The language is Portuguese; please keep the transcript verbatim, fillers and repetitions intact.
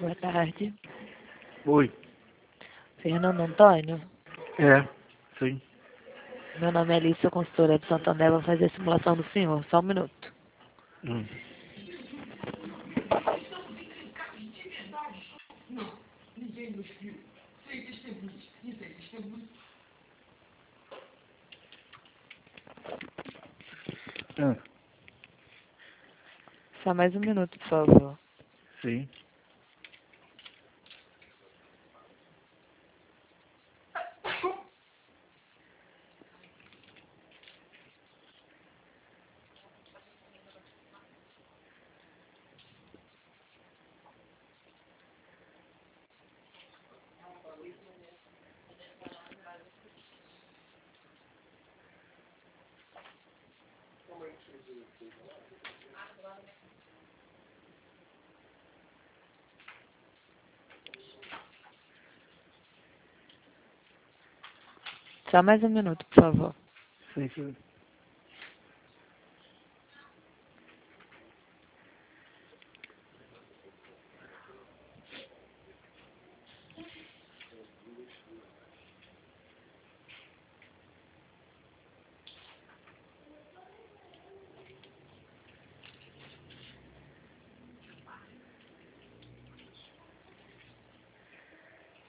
Boa tarde. Oi. Fernando Antônio? É, sim. Meu nome é Alice, sou consultora de Santander. Vou fazer a simulação do senhor. Só um minuto. Hum. Ah, Só mais um minuto, por favor. sim. Só mais um minuto, por favor. Sim, sim.